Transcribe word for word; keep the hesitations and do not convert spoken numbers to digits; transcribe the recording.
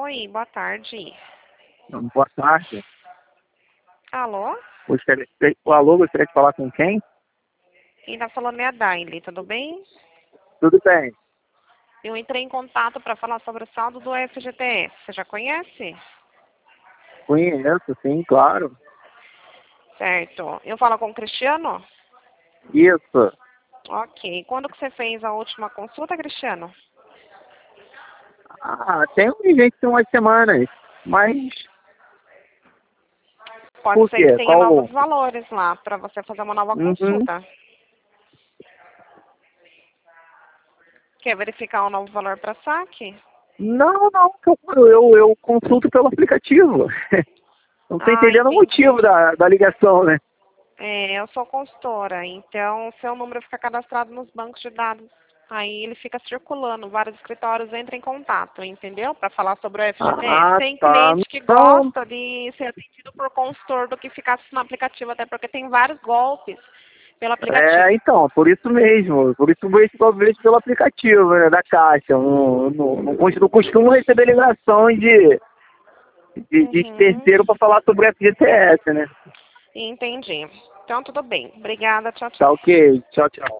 Oi, boa tarde. Boa tarde. Alô? Gostaria, o alô, gostaria de falar com quem? Quem tá falando é a Daile, tudo bem? Tudo bem. Eu entrei em contato para falar sobre o saldo do F G T S. Você já conhece? Conheço, sim, claro. Certo. Eu falo com o Cristiano? Isso. Ok. Quando que você fez a última consulta, Cristiano? Ah, tem um gente tem umas semanas, mas Pode por ser que quê? tenha Qual? novos valores lá para você fazer uma nova Uhum. consulta. Quer verificar um novo valor para saque? Não, não, eu, eu, eu consulto pelo aplicativo. Não estou Ah, entendendo o motivo entendi. da, da ligação, né? É, eu sou consultora, então seu número fica cadastrado nos bancos de dados. Aí ele fica circulando, vários escritórios entram em contato, entendeu? Para falar sobre o F G T S. Ah, Tem tá. cliente que Não, gosta de ser atendido por consultor do que ficar no aplicativo, até porque tem vários golpes pelo é, aplicativo. então, por isso mesmo. Por isso mesmo que eu vejo pelo aplicativo, né, da Caixa. Não, não, não, cos- não costumo receber ligações de, de, de Uhum. terceiro para falar sobre F G T S, né? Entendi. Então tudo bem. Obrigada, tchau, Tá tchau. ok. Tchau, tchau.